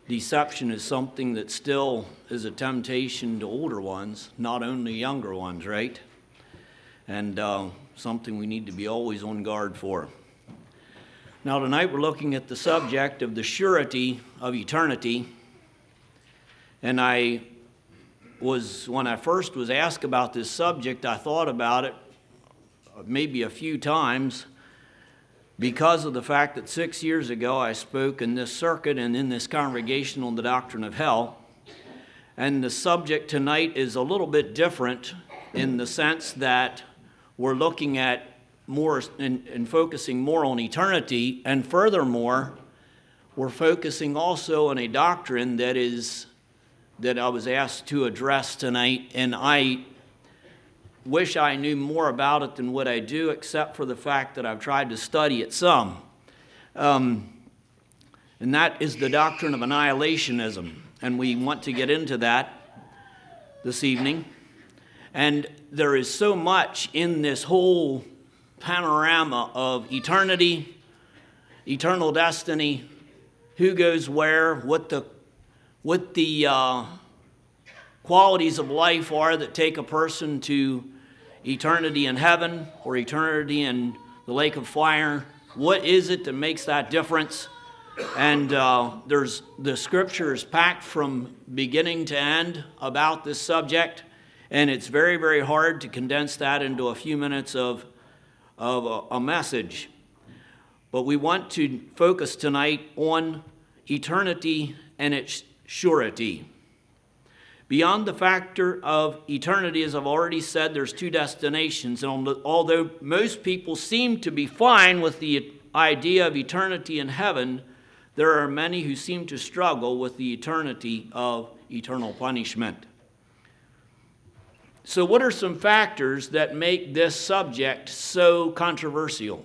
deception is something that still is a temptation to older ones, not only younger ones, right? And something we need to be always on guard for. Now tonight we're looking at the subject of the surety of eternity. And when I first was asked about this subject, I thought about it maybe a few times because of the fact that 6 years ago I spoke in this circuit and in this congregation on the doctrine of hell. And the subject tonight is a little bit different in the sense that we're looking at more and focusing more on eternity, and furthermore, we're focusing also on a doctrine that I was asked to address tonight, and I wish I knew more about it than what I do, except for the fact that I've tried to study it some. And that is the doctrine of annihilationism, and we want to get into that this evening. And there is so much in this whole panorama of eternity, eternal destiny, who goes where, what the qualities of life are that take a person to eternity in heaven or eternity in the lake of fire. What is it that makes that difference? And there's the scripture is packed from beginning to end about this subject, and it's very, very hard to condense that into a few minutes of a message. But we want to focus tonight on eternity and its surety. Beyond the factor of eternity, as I've already said, there's two destinations. And although most people seem to be fine with the idea of eternity in heaven, there are many who seem to struggle with the eternity of eternal punishment. So what are some factors that make this subject so controversial?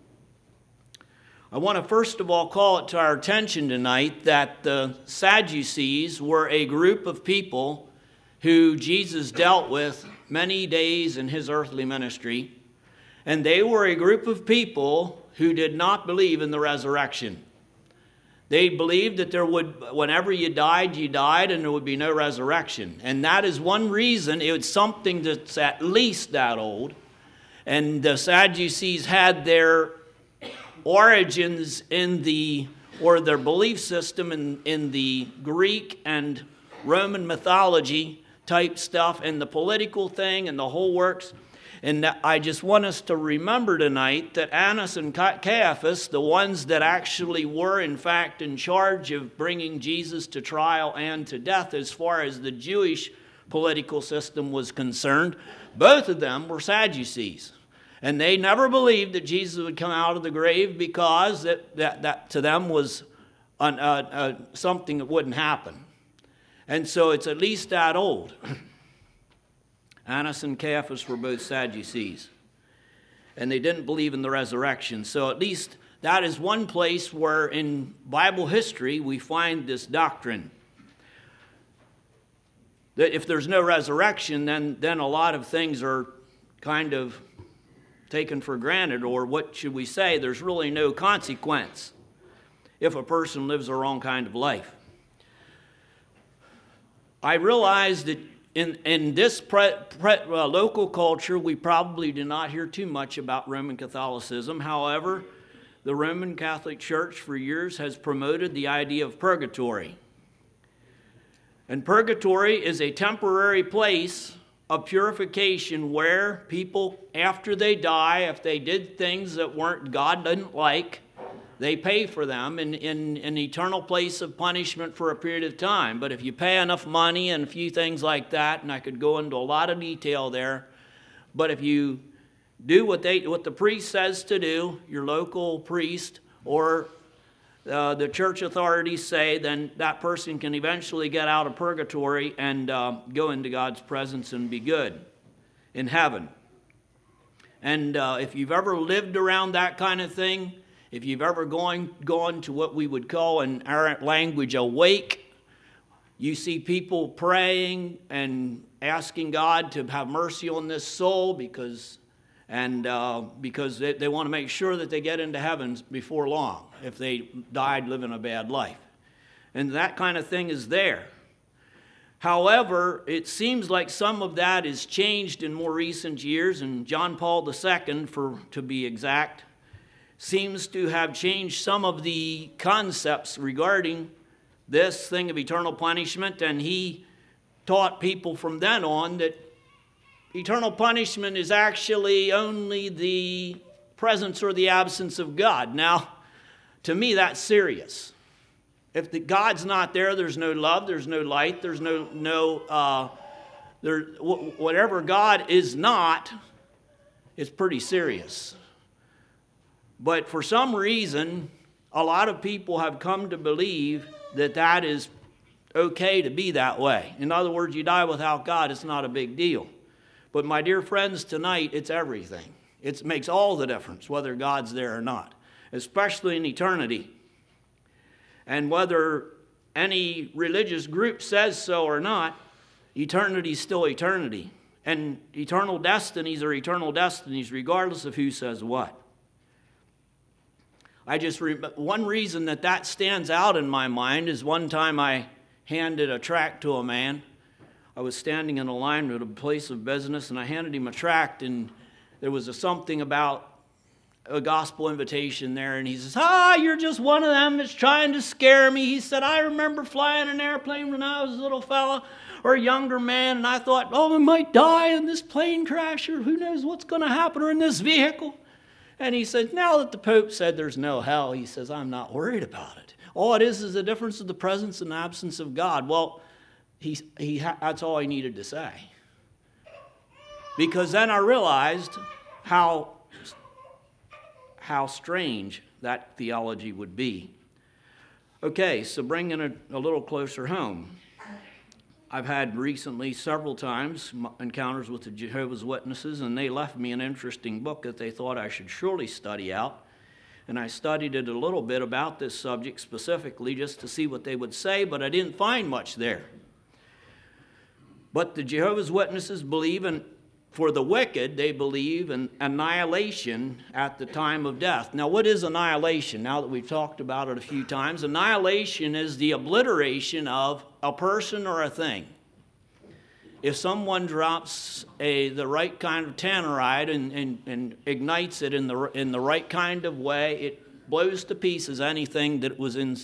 I want to first of all call it to our attention tonight that the Sadducees were a group of people who Jesus dealt with many days in his earthly ministry, and they were a group of people who did not believe in the resurrection. They believed that whenever you died, and there would be no resurrection. And that is one reason it's something that's at least that old. And the Sadducees had their origins their belief system in the Greek and Roman mythology type stuff, and the political thing and the whole works. And I just want us to remember tonight that Annas and Caiaphas, the ones that actually were in fact in charge of bringing Jesus to trial and to death as far as the Jewish political system was concerned, both of them were Sadducees. And they never believed that Jesus would come out of the grave because that to them was something that wouldn't happen. And so it's at least that old. Annas and Caiaphas were both Sadducees, and they didn't believe in the resurrection. So at least that is one place where in Bible history we find this doctrine. That if there's no resurrection, then a lot of things are kind of taken for granted, or what should we say, there's really no consequence if a person lives the wrong kind of life. I realize that in this local culture, we probably do not hear too much about Roman Catholicism. However, the Roman Catholic Church for years has promoted the idea of purgatory. And purgatory is a temporary place of purification where people, after they die, if they did things that God didn't like, they pay for them in an eternal place of punishment for a period of time. But if you pay enough money and a few things like that, and I could go into a lot of detail there, but if you do what the priest says to do, your local priest or the church authorities say, then that person can eventually get out of purgatory and go into God's presence and be good in heaven. And if you've ever lived around that kind of thing, if you've ever gone to what we would call in our language a wake, you see people praying and asking God to have mercy on this soul because they want to make sure that they get into heaven before long if they died living a bad life. and that kind of thing is there. However, it seems like some of that is changed in more recent years, and John Paul II, to be exact, seems to have changed some of the concepts regarding this thing of eternal punishment, and he taught people from then on that eternal punishment is actually only the presence or the absence of God. Now, to me, that's serious. If God's not there, there's no love, there's no light, there's whatever God is not, it's pretty serious. But for some reason, a lot of people have come to believe that that is okay to be that way. In other words, you die without God, it's not a big deal. But my dear friends, tonight, it's everything. It makes all the difference whether God's there or not, especially in eternity. And whether any religious group says so or not, eternity is still eternity. And eternal destinies are eternal destinies regardless of who says what. One reason that stands out in my mind is one time I handed a tract to a man. I was standing in a line at a place of business, and I handed him a tract, and there was something about a gospel invitation there, and he says, you're just one of them that's trying to scare me. He said, I remember flying an airplane when I was a little fella or a younger man, and I thought, I might die in this plane crash, or who knows what's going to happen, or in this vehicle. And he said, now that the Pope said there's no hell, he says, I'm not worried about it. All it is the difference of the presence and absence of God. Well, that's all he needed to say. Because then I realized how strange that theology would be. Okay, so bringing it a little closer home. I've had recently several times encounters with the Jehovah's Witnesses, and they left me an interesting book that they thought I should surely study out. And I studied it a little bit about this subject specifically just to see what they would say, but I didn't find much there. But the Jehovah's Witnesses believe for the wicked, they believe in annihilation at the time of death. Now, what is annihilation? Now that we've talked about it a few times, annihilation is the obliteration of a person or a thing. If someone drops the right kind of tannerite and ignites it in the right kind of way, it blows to pieces anything that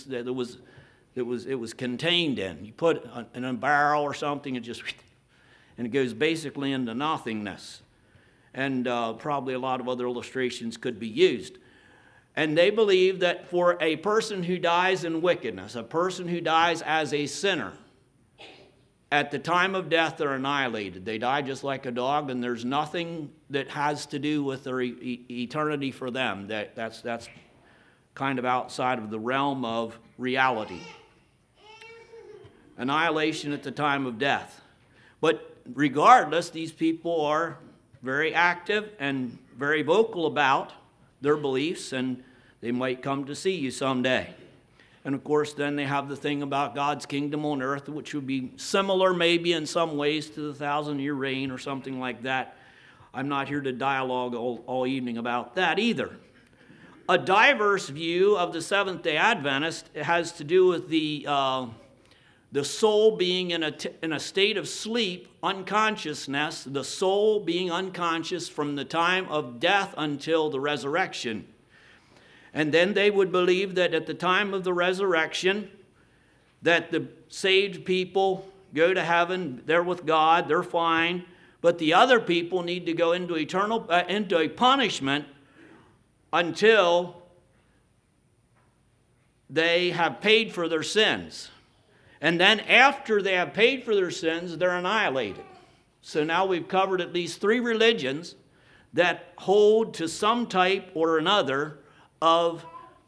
it was contained in. You put it in a barrel or something, and it goes basically into nothingness. And probably a lot of other illustrations could be used. And they believe that for a person who dies in wickedness, a person who dies as a sinner, at the time of death they're annihilated. They die just like a dog, and there's nothing that has to do with their eternity for them. That's kind of outside of the realm of reality. Annihilation at the time of death. But regardless, these people are very active and very vocal about their beliefs, and they might come to see you someday. And of course, then they have the thing about God's kingdom on earth, which would be similar maybe in some ways to the 1,000-year reign or something like that. I'm not here to dialogue all evening about that either. A diverse view of the Seventh-day Adventist has to do with the soul being in a state of sleep, unconsciousness, the soul being unconscious from the time of death until the resurrection. And then they would believe that at the time of the resurrection, that the saved people go to heaven, they're with God, they're fine, but the other people need to go into into a punishment until they have paid for their sins. And then after they have paid for their sins, they're annihilated. So now we've covered at least 3 religions that hold to some type or another of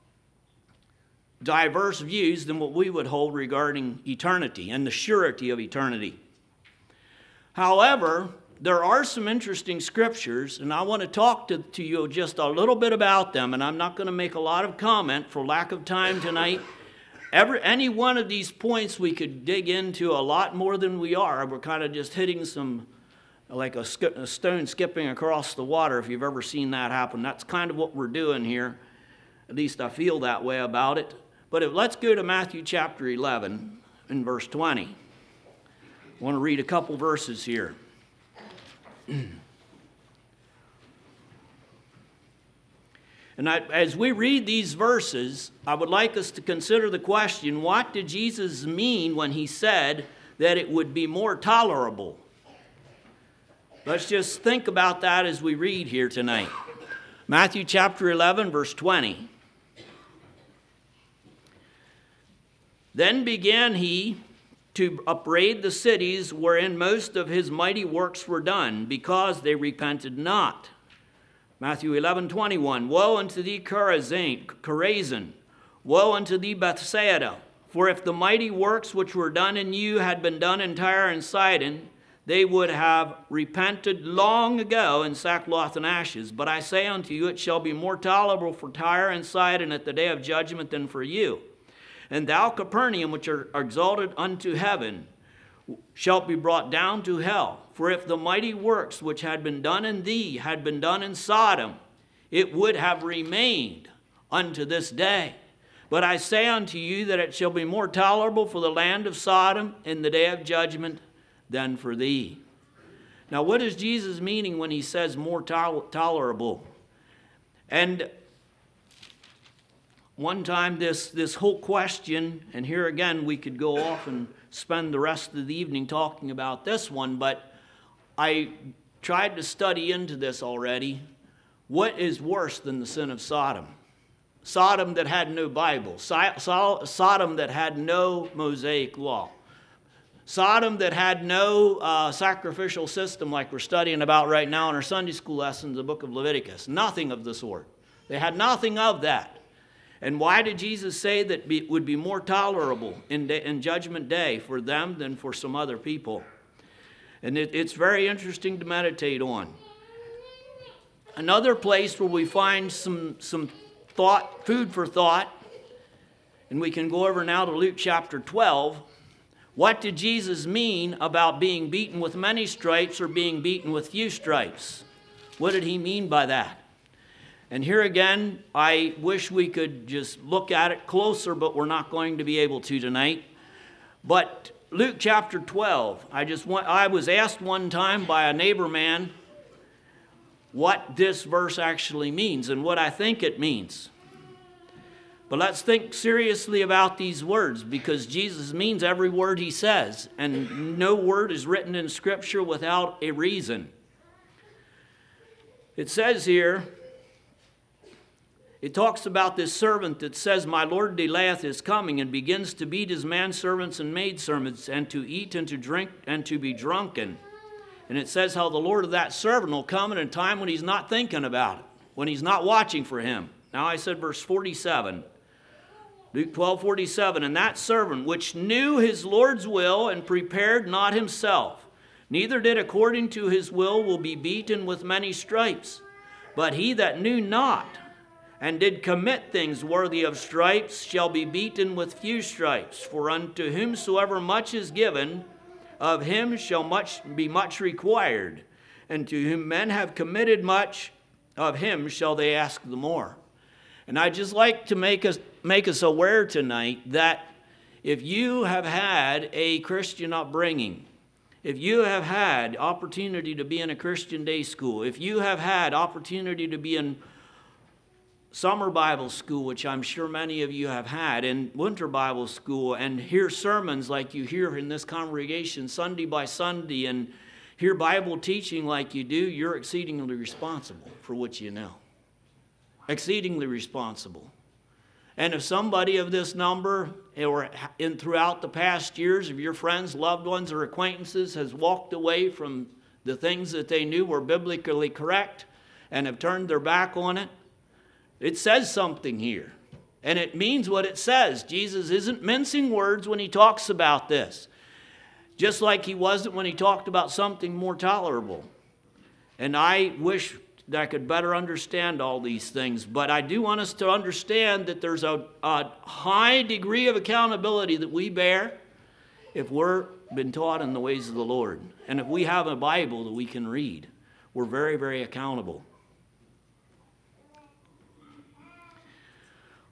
diverse views than what we would hold regarding eternity and the surety of eternity. However, there are some interesting scriptures, and I want to talk to you just a little bit about them, and I'm not going to make a lot of comment for lack of time tonight. Any one of these points we could dig into a lot more than we are. We're kind of just hitting some, like a stone skipping across the water, if you've ever seen that happen. That's kind of what we're doing here. At least I feel that way about it. But let's go to Matthew chapter 11 and verse 20. I want to read a couple verses here. And as we read these verses, I would like us to consider the question, what did Jesus mean when he said that it would be more tolerable? Let's just think about that as we read here tonight. Matthew chapter 11, verse 20. Then began he to upbraid the cities wherein most of his mighty works were done, because they repented not. Matthew 11:21. Woe unto thee, Chorazin! Woe unto thee, Bethsaida! For if the mighty works which were done in you had been done in Tyre and Sidon, they would have repented long ago in sackcloth and ashes. But I say unto you, it shall be more tolerable for Tyre and Sidon at the day of judgment than for you. And thou, Capernaum, which are exalted unto heaven, shalt be brought down to hell. For if the mighty works which had been done in thee had been done in Sodom, it would have remained unto this day. But I say unto you that it shall be more tolerable for the land of Sodom in the day of judgment than for thee. Now, what is Jesus meaning when he says more tolerable? And one time this whole question, and here again we could go off and spend the rest of the evening talking about this one, but I tried to study into this already. What is worse than the sin of Sodom? Sodom that had no Bible. Sodom that had no Mosaic law. Sodom that had no sacrificial system like we're studying about right now in our Sunday school lessons, the book of Leviticus. Nothing of the sort. They had nothing of that. And why did Jesus say that it would be more tolerable in Judgment Day for them than for some other people? And it's very interesting to meditate on. Another place where we find some thought, food for thought, and we can go over now to Luke chapter 12. What did Jesus mean about being beaten with many stripes or being beaten with few stripes? What did he mean by that? And here again, I wish we could just look at it closer, but we're not going to be able to tonight. But Luke chapter 12, I was asked one time by a neighbor man what this verse actually means and what I think it means. But let's think seriously about these words, because Jesus means every word he says, and no word is written in Scripture without a reason. It says here, it talks about this servant that says, my Lord delayeth his coming, and begins to beat his manservants and maidservants, and to eat and to drink and to be drunken. And it says how the Lord of that servant will come in a time when he's not thinking about it, when he's not watching for him. Now I said verse 47, Luke 12:47, and that servant which knew his Lord's will and prepared not himself, neither did according to his will be beaten with many stripes. But he that knew not, and did commit things worthy of stripes, shall be beaten with few stripes. For unto whomsoever much is given, of him shall be much required. And to whom men have committed much, of him shall they ask the more. And I'd just like to make us aware tonight that if you have had a Christian upbringing, if you have had opportunity to be in a Christian day school, if you have had opportunity to be in summer Bible school, which I'm sure many of you have had, and winter Bible school, and hear sermons like you hear in this congregation Sunday by Sunday, and hear Bible teaching like you do, you're exceedingly responsible for what you know. Exceedingly responsible. And if somebody of this number, or throughout the past years, of your friends, loved ones, or acquaintances has walked away from the things that they knew were biblically correct and have turned their back on it, it says something here, and it means what it says. Jesus isn't mincing words when he talks about this, just like he wasn't when he talked about something more tolerable. And I wish that I could better understand all these things, but I do want us to understand that there's a high degree of accountability that we bear if we're been taught in the ways of the Lord, and if we have a Bible that we can read. We're very, very accountable.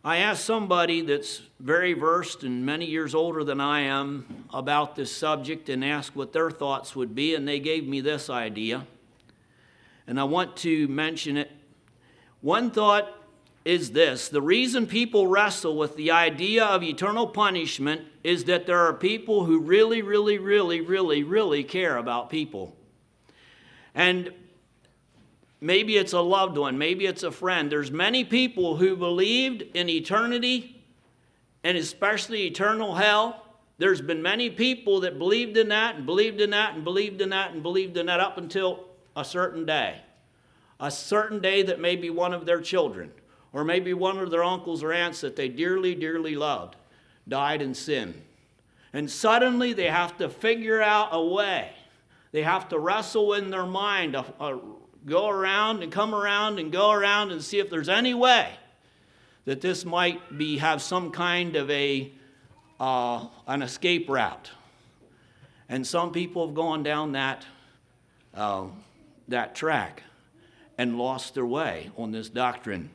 I asked somebody that's very versed and many years older than I am about this subject and asked what their thoughts would be, and they gave me this idea. And I want to mention it. One thought is this: the reason people wrestle with the idea of eternal punishment is that there are people who really care about people. And maybe it's a loved one, maybe it's a friend. There's many people who believed in eternity, and especially eternal hell. There's been many people that believed in that and believed in that and believed in that and believed in that up until a certain day. A certain day that maybe one of their children or maybe one of their uncles or aunts that they dearly loved died in sin. And suddenly they have to figure out a way. They have to wrestle in their mind, go around and come around and go around and see if there's any way that this might have some kind of an escape route. And some people have gone down that track and lost their way on this doctrine.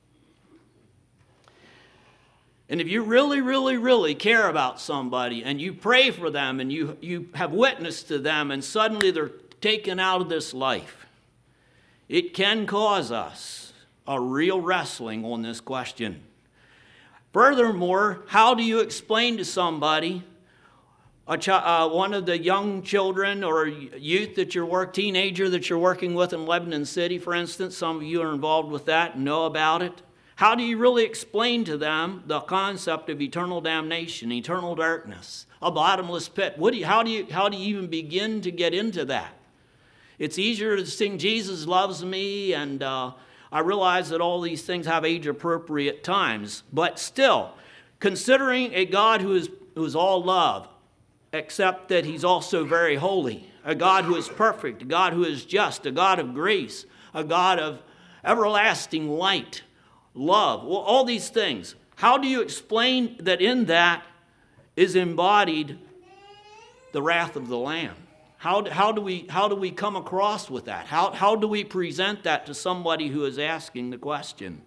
And if you really care about somebody and you pray for them and you have witnessed to them and suddenly they're taken out of this life, it can cause us a real wrestling on this question. Furthermore, how do you explain to somebody, one of the young children or youth teenager that you're working with in Lebanon City, for instance, some of you are involved with that and know about it. How do you really explain to them the concept of eternal damnation, eternal darkness, a bottomless pit? How do you even begin to get into that? It's easier to sing Jesus Loves Me, and I realize that all these things have age-appropriate times, but still, considering a God who is all love, except that he's also very holy, a God who is perfect, a God who is just, a God of grace, a God of everlasting light, love, well, all these things. How do you explain that in that is embodied the wrath of the Lamb? How do we come across with that? How do we present that to somebody who is asking the question?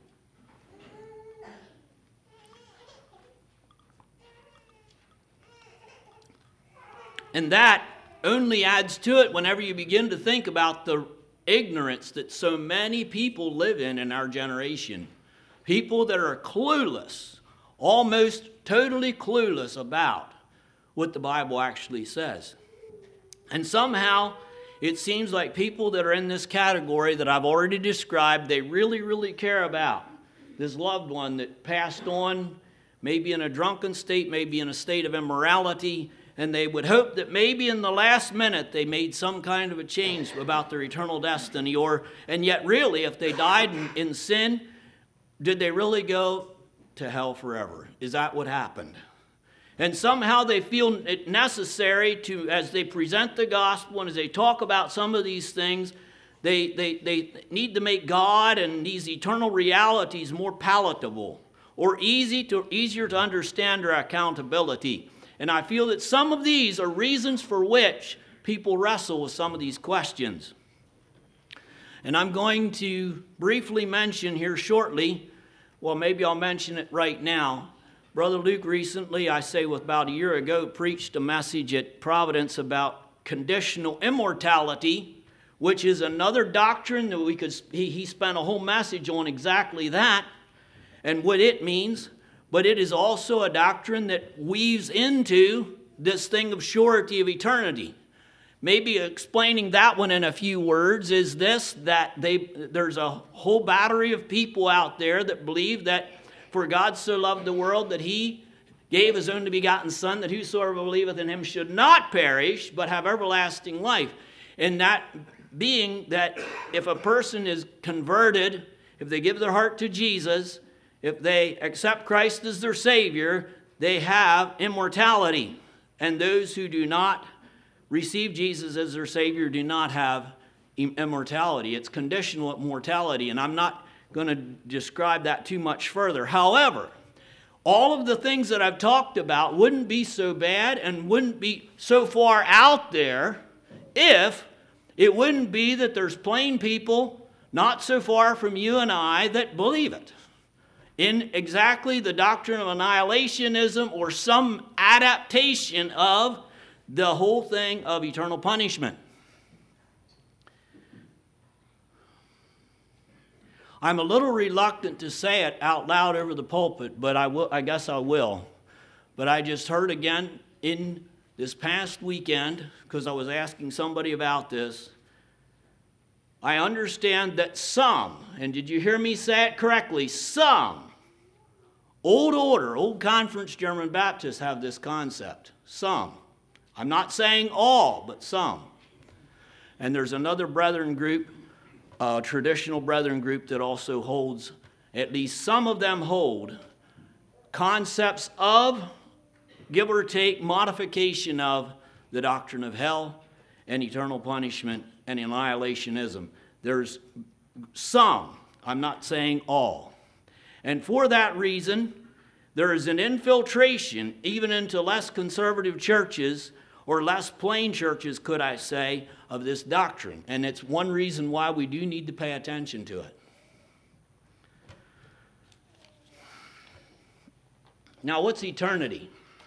And that only adds to it whenever you begin to think about the ignorance that so many people live in our generation. People that are clueless, almost totally clueless about what the Bible actually says. And somehow it seems like people that are in this category that I've already described, they really care about this loved one that passed on, maybe in a drunken state, maybe in a state of immorality, and they would hope that maybe in the last minute they made some kind of a change about their eternal destiny. And yet really, if they died in sin, did they really go to hell forever? Is that what happened? And somehow they feel it necessary to, as they present the gospel and as they talk about some of these things, they need to make God and these eternal realities more palatable or easier to understand their accountability. And I feel that some of these are reasons for which people wrestle with some of these questions. And I'm going to briefly mention here shortly, well, maybe I'll mention it right now. Brother Luke recently, about a year ago, preached a message at Providence about conditional immortality, which is another doctrine that he spent a whole message on exactly that and what it means. But it is also a doctrine that weaves into this thing of surety of eternity. Maybe explaining that one in a few words is this, that there's a whole battery of people out there that believe that for God so loved the world that he gave his only begotten Son, that whosoever believeth in him should not perish, but have everlasting life. And that being that if a person is converted, if they give their heart to Jesus, if they accept Christ as their Savior, they have immortality. And those who do not receive Jesus as their Savior do not have immortality. It's conditional immortality, and I'm not going to describe that too much further. However, all of the things that I've talked about wouldn't be so bad and wouldn't be so far out there if it wouldn't be that there's plain people not so far from you and I that believe it. in exactly the doctrine of annihilationism or some adaptation of the whole thing of eternal punishment. I'm a little reluctant to say it out loud over the pulpit, but I guess I will. But I just heard again in this past weekend, because I was asking somebody about this, I understand that some, and did you hear me say it correctly, some old order, old conference German Baptists have this concept. Some. I'm not saying all, but some. And there's another brethren group, a traditional brethren group that also holds, at least some of them hold, concepts of, give or take, modification of the doctrine of hell and eternal punishment and annihilationism. There's some, I'm not saying all. And for that reason, there is an infiltration even into less conservative churches, or less plain churches, could I say, of this doctrine. And it's one reason why we do need to pay attention to it. Now, what's eternity?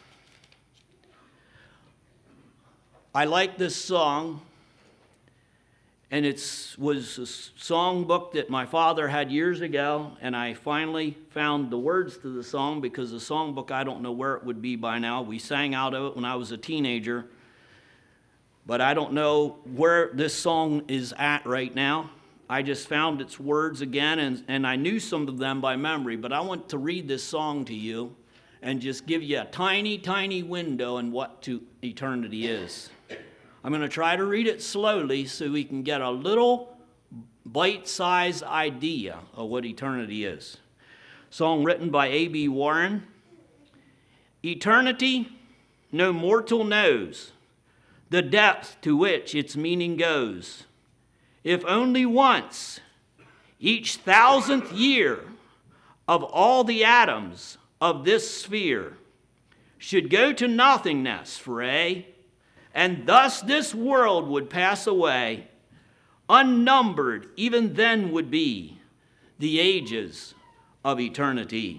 I like this song, and it was a songbook that my father had years ago, and I finally found the words to the song, because the songbook, I don't know where it would be by now. We sang out of it when I was a teenager, but I don't know where this song is at right now. I just found its words again, and I knew some of them by memory, but I want to read this song to you and just give you a tiny, tiny window in what eternity is. I'm going to try to read it slowly so we can get a little bite-sized idea of what eternity is. Song written by A.B. Warren. Eternity, no mortal knows the depth to which its meaning goes. If only once, each 1,000th year of all the atoms of this sphere should go to nothingness for and thus this world would pass away, unnumbered even then would be the ages of eternity.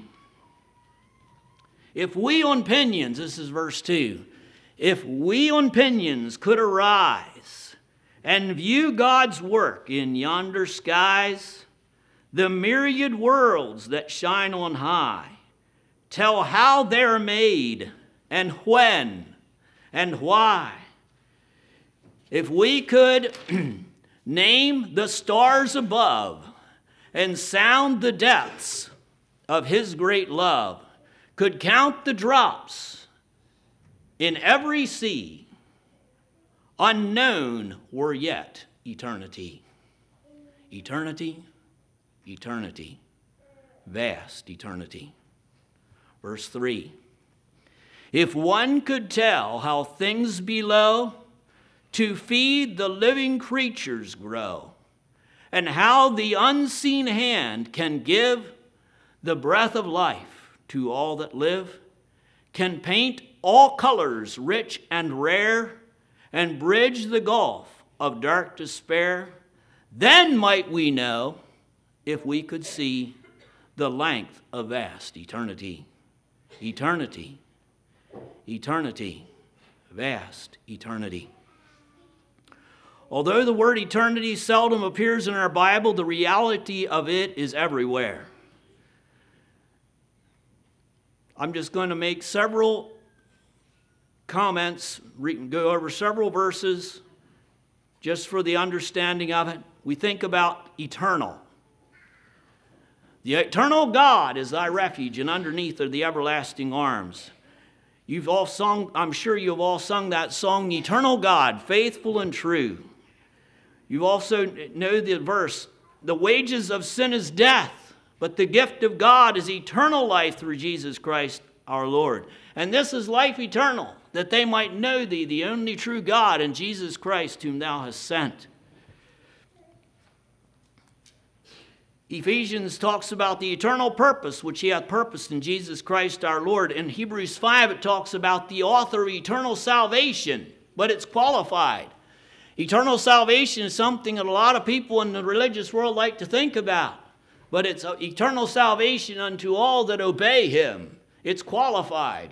If we on pinions, this is verse 2, if we on pinions could arise and view God's work in yonder skies, the myriad worlds that shine on high, tell how they're made and when and why. If we could name the stars above and sound the depths of his great love, could count the drops in every sea, unknown were yet eternity. Eternity, eternity, vast eternity. Verse 3, if one could tell how things below to feed the living creatures grow, and how the unseen hand can give the breath of life to all that live, can paint all colors rich and rare, and bridge the gulf of dark despair, then might we know, if we could see, the length of vast eternity. Eternity, eternity, vast eternity. Although the word eternity seldom appears in our Bible, the reality of it is everywhere. I'm just going to make several comments, go over several verses just for the understanding of it. We think about eternal. The eternal God is thy refuge, and underneath are the everlasting arms. You've all sung, I'm sure you've all sung that song, Eternal God, faithful and true. You also know the verse, the wages of sin is death, but the gift of God is eternal life through Jesus Christ our Lord. And this is life eternal, that they might know thee, the only true God, and Jesus Christ whom thou hast sent. Ephesians talks about the eternal purpose which he hath purposed in Jesus Christ our Lord. In Hebrews 5 it talks about the author of eternal salvation, but it's qualified. Eternal salvation is something that a lot of people in the religious world like to think about. but it's eternal salvation unto all that obey him. It's qualified.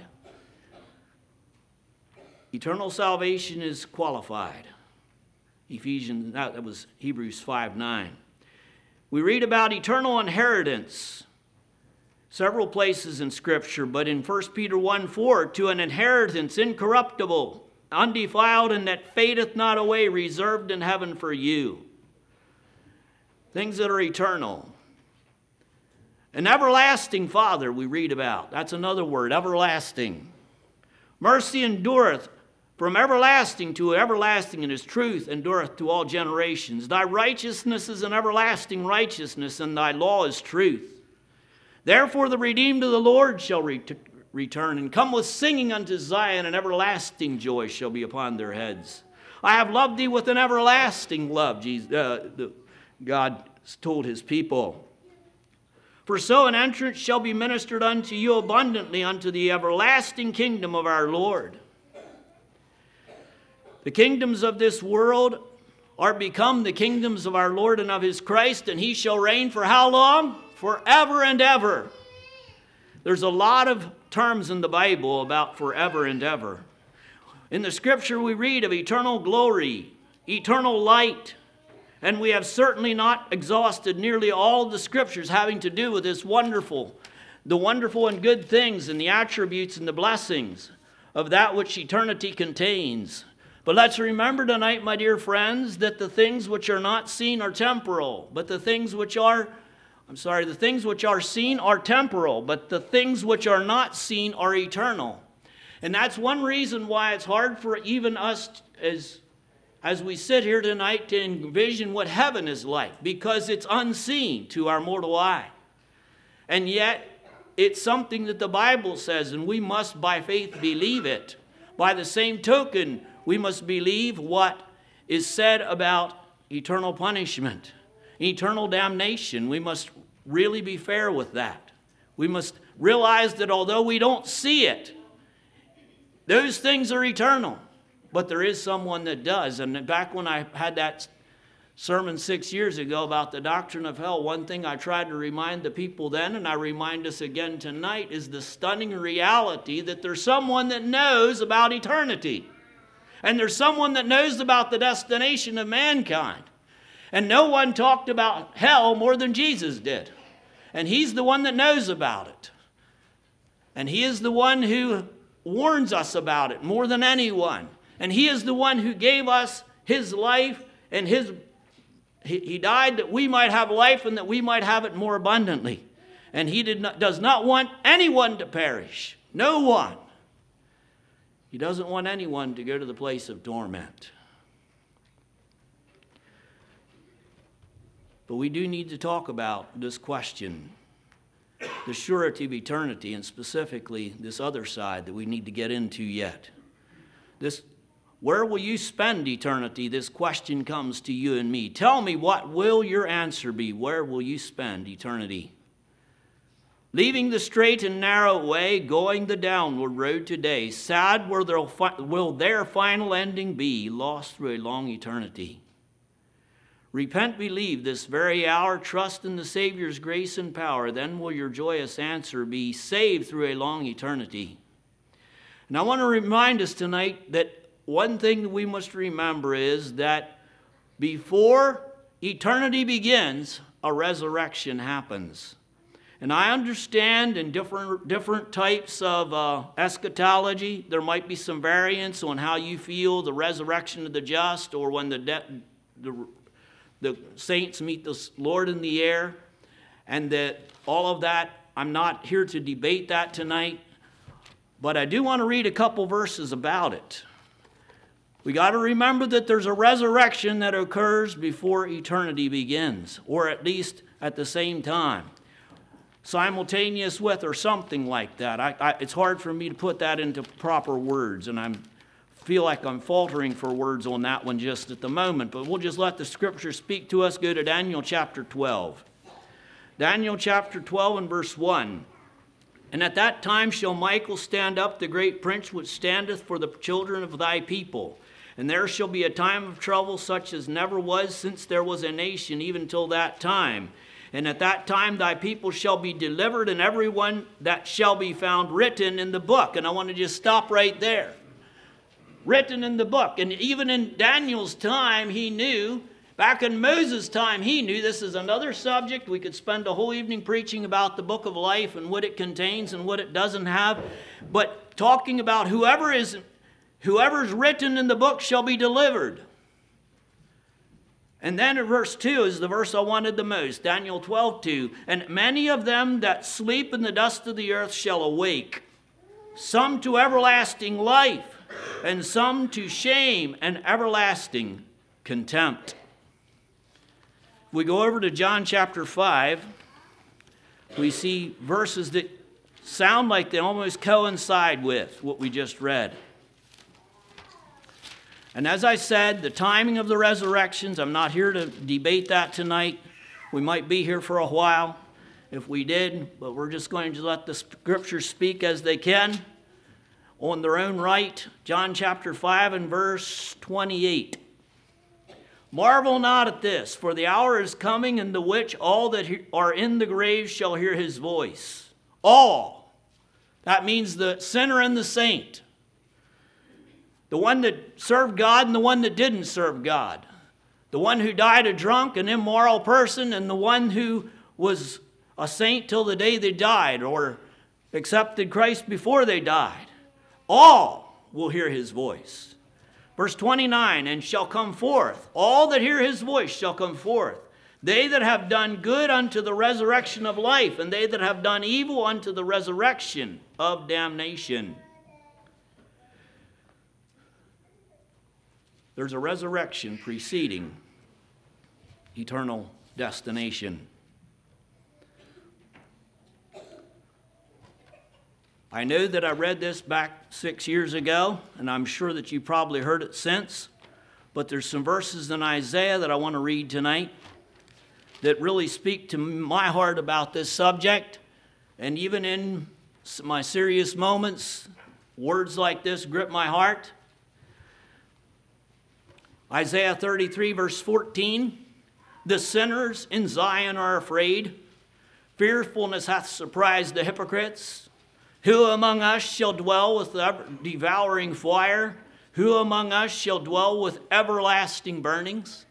Eternal salvation is qualified. That was Hebrews 5:9. We read about eternal inheritance several places in Scripture, but in 1 Peter 1:4, to an inheritance incorruptible, undefiled, and that fadeth not away, reserved in heaven for you. Things that are eternal. An everlasting Father we read about. That's another word, everlasting. Mercy endureth from everlasting to everlasting, and his truth endureth to all generations. Thy righteousness is an everlasting righteousness, and thy law is truth. Therefore the redeemed of the Lord shall return, and come with singing unto Zion, and everlasting joy shall be upon their heads. I have loved thee with an everlasting love, God told his people. For so an entrance shall be ministered unto you abundantly unto the everlasting kingdom of our Lord. The kingdoms of this world are become the kingdoms of our Lord and of his Christ, and he shall reign for how long? Forever and ever. There's a lot of terms in the Bible about forever and ever. In the Scripture we read of eternal glory, eternal light, and we have certainly not exhausted nearly all the Scriptures having to do with this the wonderful and good things and the attributes and the blessings of that which eternity contains. But let's remember tonight, my dear friends, that the things which are not seen are temporal, but the things which are seen are temporal, but the things which are not seen are eternal. And that's one reason why it's hard for even us as we sit here tonight to envision what heaven is like, because it's unseen to our mortal eye. And yet, it's something that the Bible says, and we must by faith believe it. By the same token, we must believe what is said about eternal punishment, eternal damnation. We must really be fair with that. We must realize that although we don't see it, those things are eternal. But there is someone that does. And back when I had that sermon 6 years ago about the doctrine of hell, one thing I tried to remind the people then, and I remind us again tonight, is the stunning reality that there's someone that knows about eternity. And there's someone that knows about the destination of mankind. And no one talked about hell more than Jesus did. And he's the one that knows about it. And he is the one who warns us about it more than anyone. And he is the one who gave us his life, and he died that we might have life and that we might have it more abundantly. And he does not want anyone to perish. No one. He doesn't want anyone to go to the place of torment. But we do need to talk about this question, the surety of eternity, and specifically this other side that we need to get into yet. Where will you spend eternity? This question comes to you and me. Tell me, what will your answer be? Where will you spend eternity? Leaving the straight and narrow way, going the downward road today, sad will their final ending be, lost through a long eternity. Repent, believe this very hour, trust in the Savior's grace and power, then will your joyous answer be, saved through a long eternity. And I want to remind us tonight that one thing that we must remember is that before eternity begins, a resurrection happens. And I understand in different types of eschatology, there might be some variance on how you feel the resurrection of the just, or when the saints meet the Lord in the air, and that all of that, I'm not here to debate that tonight, but I do want to read a couple verses about it. We got to remember that there's a resurrection that occurs before eternity begins, or at least at the same time, simultaneous with, or something like that. It's hard for me to put that into proper words, and I feel like I'm faltering for words on that one just at the moment, but we'll just let the Scripture speak to us. Go to Daniel chapter 12. Daniel chapter 12 and verse 1. And at that time shall Michael stand up, the great prince which standeth for the children of thy people. And there shall be a time of trouble such as never was since there was a nation, even till that time. And at that time thy people shall be delivered, and everyone that shall be found written in the book. And I want to just stop right there. Written in the book. And even in Daniel's time, he knew. Back in Moses' time, he knew. This is another subject. We could spend a whole evening preaching about the book of life and what it contains and what it doesn't have. But talking about whoever's written in the book shall be delivered. And then in verse 2 is the verse I wanted the most. Daniel 12:2. And many of them that sleep in the dust of the earth shall awake, some to everlasting life, and some to shame and everlasting contempt. We go over to John chapter 5, we see verses that sound like they almost coincide with what we just read. And as I said, the timing of the resurrections, I'm not here to debate that tonight. We might be here for a while if we did, but we're just going to let the scriptures speak as they can on their own right. John chapter 5 and verse 28. Marvel not at this, for the hour is coming in the which all that are in the grave shall hear his voice. All. That means the sinner and the saint. The one that served God and the one that didn't serve God. The one who died a drunk, an immoral person, and the one who was a saint till the day they died or accepted Christ before they died. All will hear his voice. Verse 29, and shall come forth. All that hear his voice shall come forth. They that have done good unto the resurrection of life, and they that have done evil unto the resurrection of damnation. There's a resurrection preceding eternal destination. I know that I read this back 6 years ago, and I'm sure that you probably heard it since, but there's some verses in Isaiah that I want to read tonight that really speak to my heart about this subject. And even in my serious moments, words like this grip my heart. Isaiah 33 verse 14, the sinners in Zion are afraid. Fearfulness hath surprised the hypocrites. Who among us shall dwell with devouring fire? Who among us shall dwell with everlasting burnings?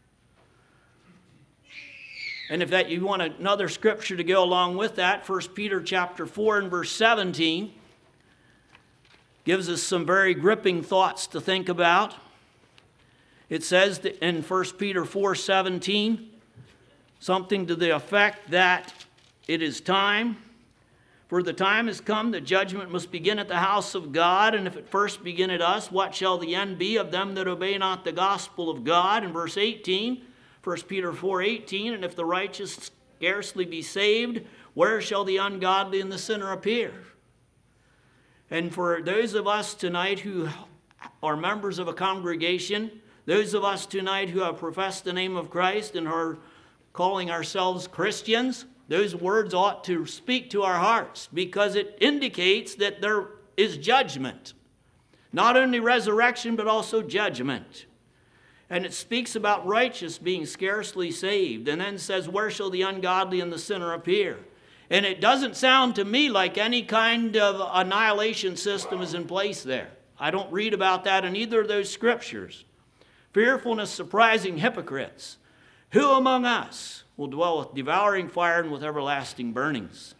And if that you want another scripture to go along with that, 1 Peter chapter 4 and verse 17 gives us some very gripping thoughts to think about. It says that in 1 Peter 4:17, something to the effect that it is time. For the time is come that judgment must begin at the house of God, and if it first begin at us, what shall the end be of them that obey not the gospel of God? In verse 18, 1 Peter 4:18, and if the righteous scarcely be saved, where shall the ungodly and the sinner appear? And for those of us tonight who are members of a congregation, those of us tonight who have professed the name of Christ and are calling ourselves Christians, those words ought to speak to our hearts because it indicates that there is judgment. Not only resurrection, but also judgment. And it speaks about righteous being scarcely saved, and then says, where shall the ungodly and the sinner appear? And it doesn't sound to me like any kind of annihilation system is in place there. I don't read about that in either of those scriptures. Fearfulness surprising hypocrites. Who among us will dwell with devouring fire and with everlasting burnings?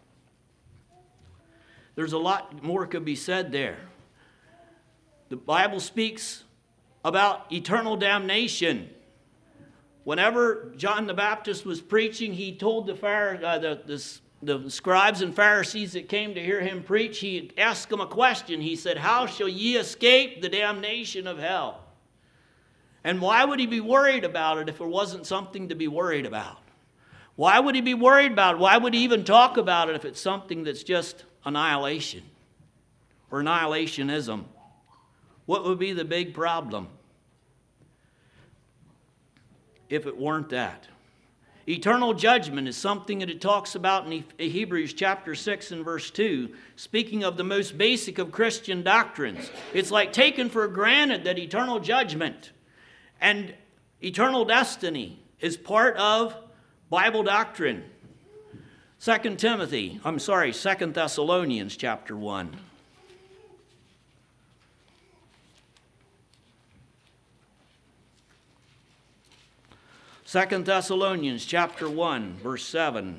There's a lot more could be said there. The Bible speaks about eternal damnation. Whenever John the Baptist was preaching, he told the scribes and Pharisees that came to hear him preach, he asked them a question. He said, how shall ye escape the damnation of hell? And why would he be worried about it if it wasn't something to be worried about? Why would he be worried about it? Why would he even talk about it if it's something that's just annihilation or annihilationism? What would be the big problem if it weren't that? Eternal judgment is something that it talks about in Hebrews chapter 6 and verse 2, speaking of the most basic of Christian doctrines. It's like taken for granted that eternal judgment and eternal destiny is part of Bible doctrine. 2 Thessalonians chapter 1. Second Thessalonians chapter 1, verse 7.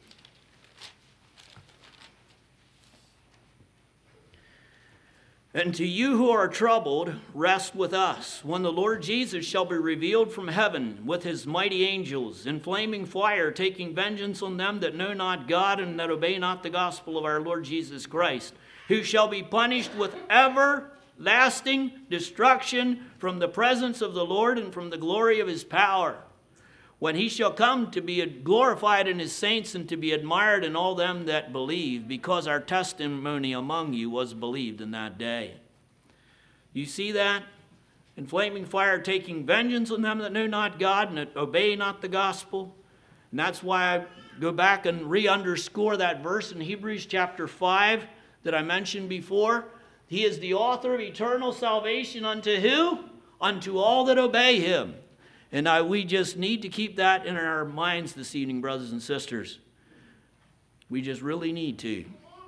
And to you who are troubled, rest with us, when the Lord Jesus shall be revealed from heaven with his mighty angels, in flaming fire, taking vengeance on them that know not God and that obey not the gospel of our Lord Jesus Christ, who shall be punished with everlasting destruction from the presence of the Lord and from the glory of his power, when he shall come to be glorified in his saints and to be admired in all them that believe, because our testimony among you was believed in that day. You see that? In flaming fire, taking vengeance on them that know not God and that obey not the gospel. And that's why I go back and re-underscore that verse in Hebrews chapter 5 that I mentioned before. He is the author of eternal salvation unto who? Unto all that obey him. And we just need to keep that in our minds this evening, brothers and sisters. We just really need to.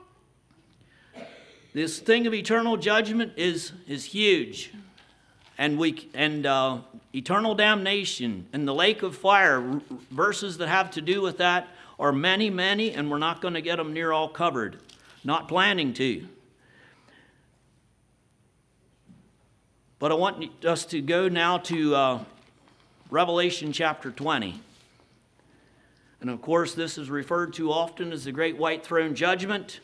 This thing of eternal judgment is huge. And eternal damnation and the lake of fire, verses that have to do with that are many, many, and we're not going to get them near all covered. Not planning to. But I want us to go now to Revelation chapter 20. And of course, this is referred to often as the Great White Throne Judgment.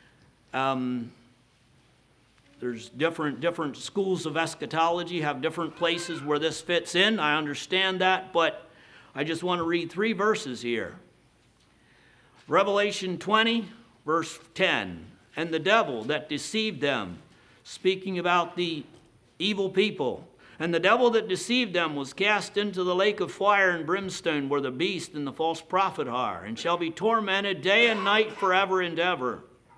There's different schools of eschatology, have different places where this fits in. I understand that, but I just want to read 3 verses here. Revelation 20, verse 10. And the devil that deceived them, speaking about the evil people, and the devil that deceived them was cast into the lake of fire and brimstone, where the beast and the false prophet are, and shall be tormented day and night forever and ever.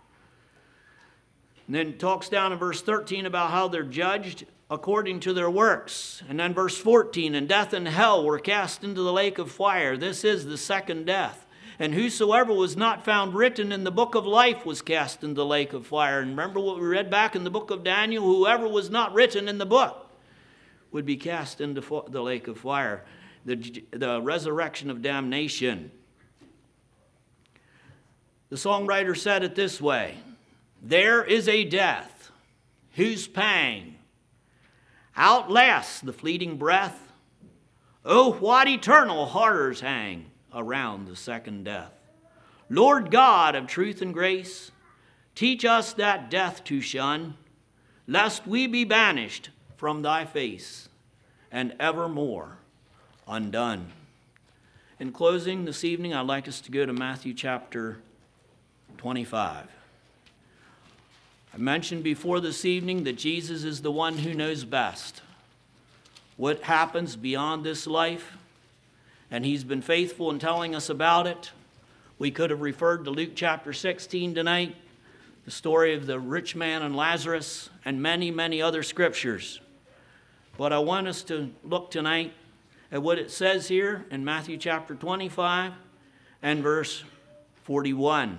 And then it talks down in verse 13 about how they're judged according to their works. And then verse 14, and death and hell were cast into the lake of fire. This is the second death. And whosoever was not found written in the book of life was cast into the lake of fire. And remember what we read back in the book of Daniel? Whoever was not written in the book would be cast into the lake of fire, the resurrection of damnation. The songwriter said it this way: there is a death whose pang outlasts the fleeting breath. Oh, what eternal horrors hang around the second death. Lord God of truth and grace, teach us that death to shun, lest we be banished from thy face and evermore undone. In closing this evening, I'd like us to go to Matthew chapter 25. I mentioned before this evening that Jesus is the one who knows best what happens beyond this life, and he's been faithful in telling us about it. We could have referred to Luke chapter 16 tonight, the story of the rich man and Lazarus, and many, many other scriptures. But I want us to look tonight at what it says here in Matthew chapter 25 and verse 41.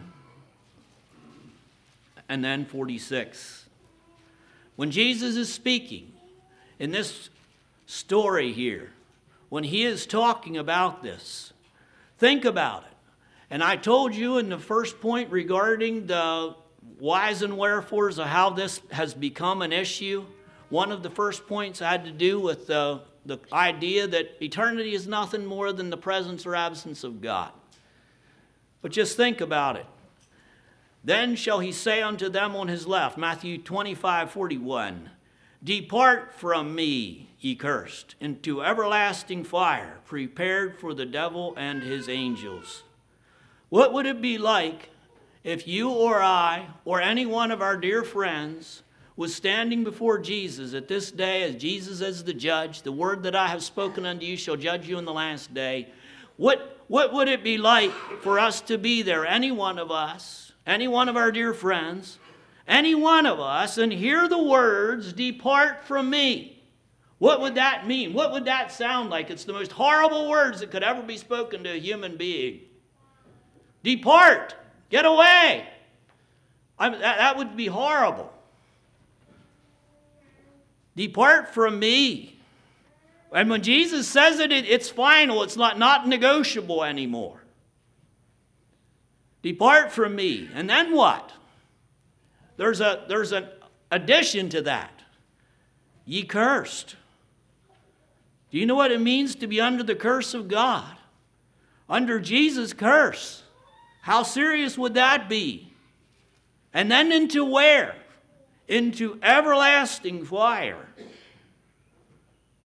And then 46. When Jesus is speaking in this story here, when he is talking about this, think about it. And I told you in the first point regarding the whys and wherefores of how this has become an issue. One of the first points had to do with the idea that eternity is nothing more than the presence or absence of God. But just think about it. Then shall he say unto them on his left, Matthew 25:41, depart from me, ye cursed, into everlasting fire, prepared for the devil and his angels. What would it be like if you or I or any one of our dear friends was standing before Jesus at this day, as Jesus is the judge? The word that I have spoken unto you shall judge you in the last day. What would it be like for us to be there, any one of us, any one of our dear friends, any one of us, and hear the words, depart from me? What would that mean? What would that sound like? It's the most horrible words that could ever be spoken to a human being. Depart. Get away. That would be horrible. Depart from me. And when Jesus says it, it's final. It's not negotiable anymore. Depart from me. And then what? There's an addition to that. Ye cursed. Do you know what it means to be under the curse of God? Under Jesus' curse. How serious would that be? And then into where? Into everlasting fire.